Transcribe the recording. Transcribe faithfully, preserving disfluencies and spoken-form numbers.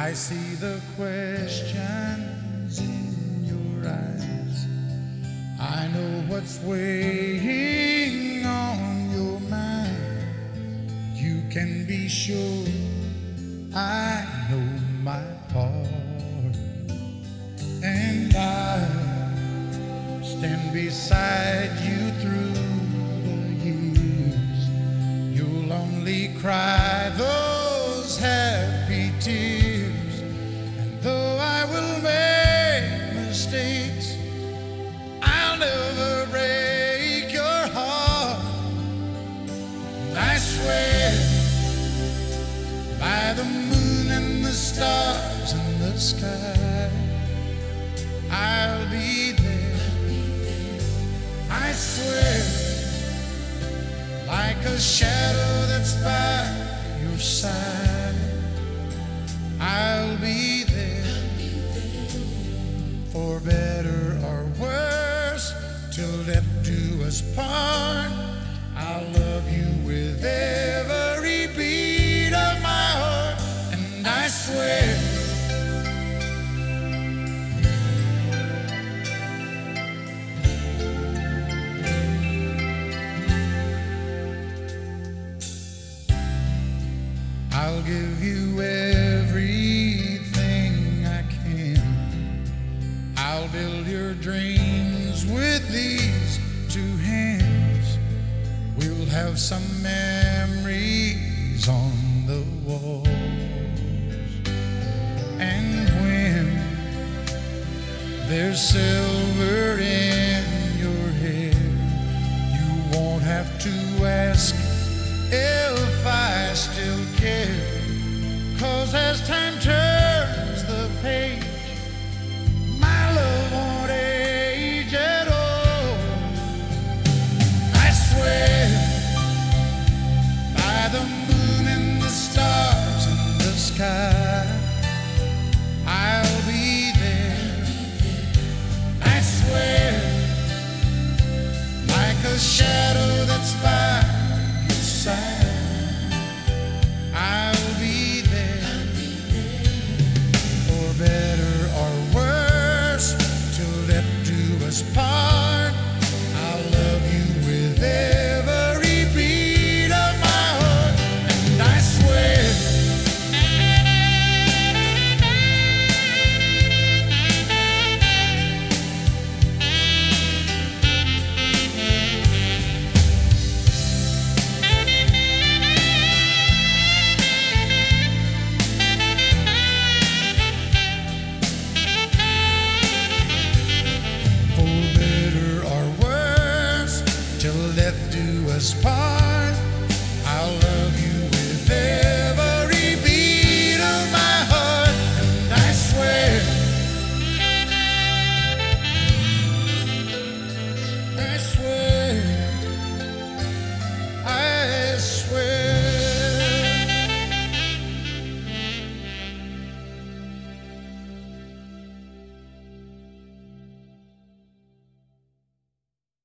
I see the questions in your eyes. I know what's weighing on your mind. You can be sure I know my part, and I'll stand beside you through the years. You'll only cry those happy tears, and though I will make mistakes, I'll never break your heart. And I swear by the moon and the stars in the sky, I'll be there. I swear, like a shadow that's by your side, I'll be there. For better or worse, till death do us part, I'll love you with every beat of my heart. And I swear I'll give you everything I can. I'll build your dreams with these two hands. We'll have some memories on the walls. And when there's silver in your hair, you won't have to ask if I still care. 'Cause as time turns